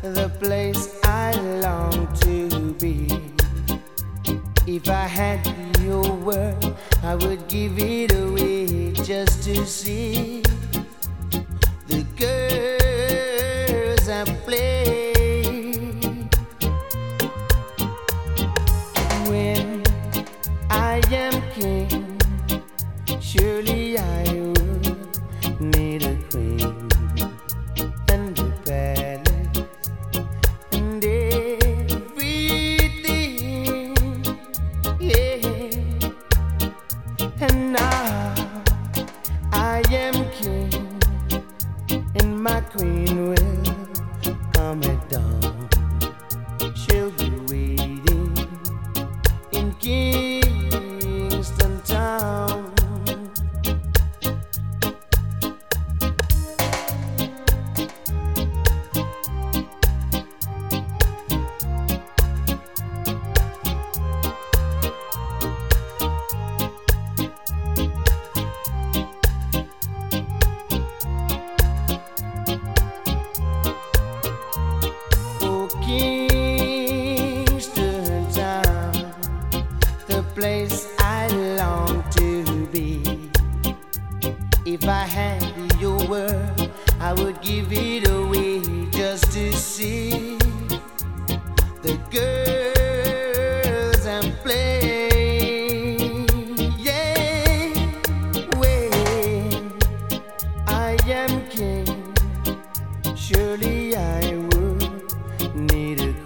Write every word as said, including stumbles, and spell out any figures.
the place I long to be. If I had your word, I would give it away just to see the girls I play. When I am king, surely I would need a queen and a palace and everything, yeah. And now I am king, and my queen will come at dawn. She'll be waiting in Kingston town. Oh, Kingston town, the place I long to be. If I had your word, I would give it away just to see the girls and play. Yeah, when I am king, surely I would need a